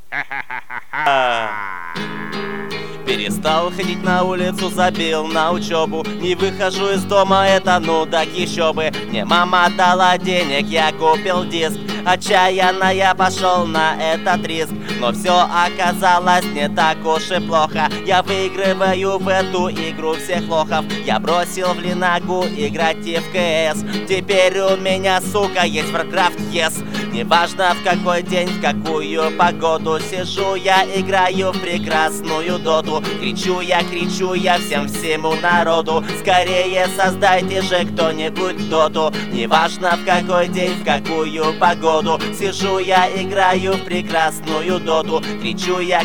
Перестал ходить на улицу, забил на учебу. Не выхожу из дома, это ну так еще бы. Мне мама дала денег, я купил диск. Отчаянно я пошел на этот риск, но все оказалось не так уж и плохо. Я выигрываю в эту игру всех лохов. Я бросил в Линагу играть и в КС. Теперь у меня, сука, есть Warcraft, yes. Неважно в какой день, в какую погоду, сижу я, играю в прекрасную доту. Кричу я всему народу: скорее создайте же кто-нибудь доту. Неважно в какой день, в какую погоду, сижу я, играю в прекрасную доту. Кричу я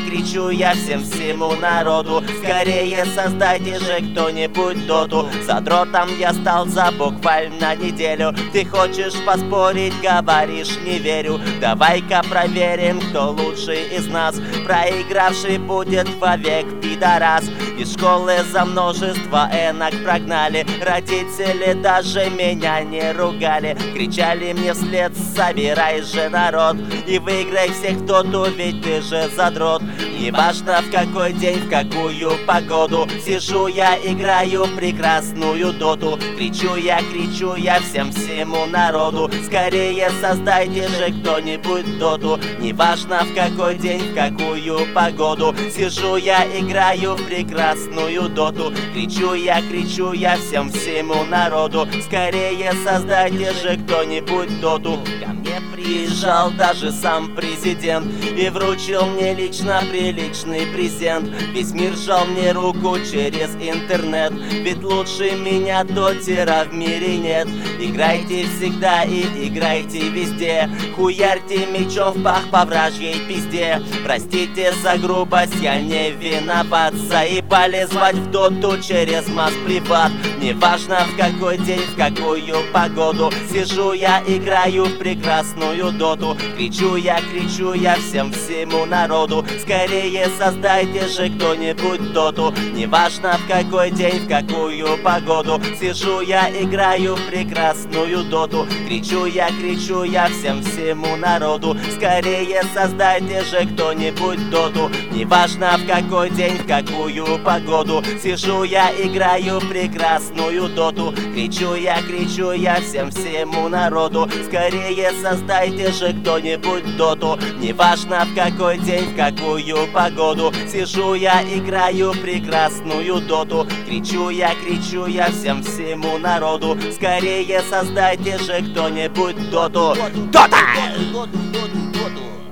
всему народу: скорее создайте же кто-нибудь доту. Задротом я стал за буквально неделю. Ты хочешь поспорить, говоришь, не верю. Давай-ка проверим, кто лучший из нас. Проигравший будет вовек пидорас. Из школы за множество энок прогнали. Родители даже меня не ругали. Кричали мне вслед: собирай же народ и выиграй всех в доту, ведь ты же задрот. Неважно в какой день, в какую погоду, сижу я, играю в прекрасную доту. Кричу я всему народу: скорее создайте же кто-нибудь доту. Неважно в какой день, в какую погоду, сижу я, играю в прекрасную доту. Кричу я всему народу: скорее создайте же кто-нибудь доту. Ко мне приезжал даже сам президент и вручил мне лично приличный презент. Весь мир жал мне руку через интернет, ведь лучше меня дотера в мире нет. Играйте всегда и играйте везде, хуярьте мечом в пах по вражьей пизде. Простите за грубость, я не виноват. Заебали звать в доту через масс-приват. Неважно в какой день, в какую погоду, сижу я, играю в прекрасную доту. Кричу я всему народу: скорее создайте же кто-нибудь доту. Неважно в какой день, в какую погоду, сижу я, играю в прекрасную доту. Кричу я всему народу: скорее создайте же кто-нибудь доту. Неважно в какой день, в какую погоду, сижу я, играю в прекрасную доту. Кричу я всему народу: скорее создайте же кто-нибудь доту. Неважно в какой день, в какую погоду, сижу я, играю в прекрасную доту. Кричу я всему народу: скорее создайте же кто-нибудь доту. Дота!